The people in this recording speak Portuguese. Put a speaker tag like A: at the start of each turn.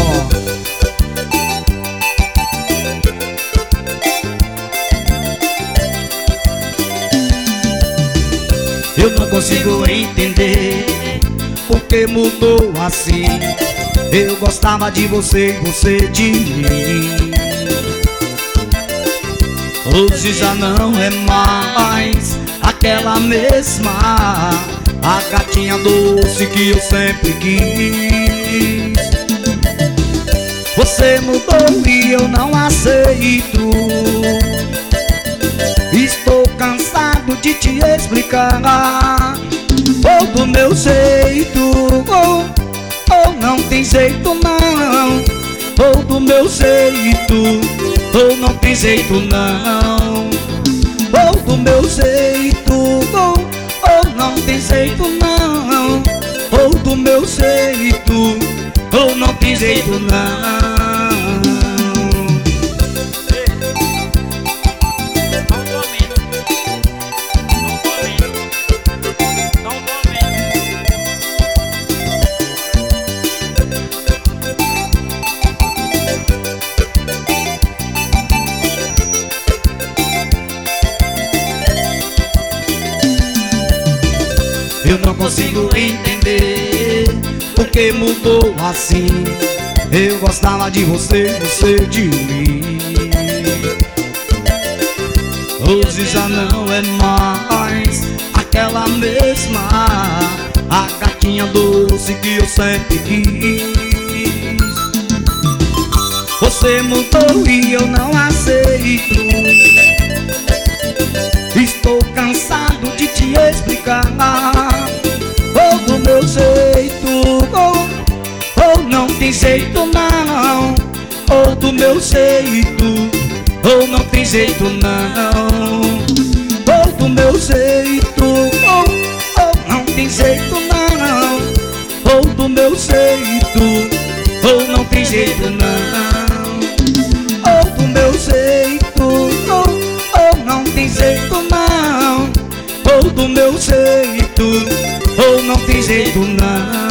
A: Eu não consigo entender por que mudou assim. Eu gostava de você, você de mim. Hoje já não é mais aquela mesma, a gatinha doce que eu sempre quis. Você mudou e eu não aceito. Estou cansado de te explicar. Ou do meu jeito, ou não tem jeito não. Ou do meu jeito, ou não tem jeito não. Ou do meu jeito, ou não tem jeito não. Ou do meu jeito, ou não tem jeito não. Eu não consigo entender por que mudou assim. Eu gostava de você, você de mim. Hoje já não é mais aquela mesma, a gatinha doce que eu sempre quis. Você mudou e eu não aceito. Estou cansado de te explicar. Ou do meu jeito, ou não tem jeito não. Ou do meu jeito, ou não tem jeito não. Ou do meu jeito, ou não tem jeito não. Ou do meu jeito, ou não tem jeito não. Ou do meu jeito, ou não tem jeito não. Ou do meu jeito, ou não tem jeito não.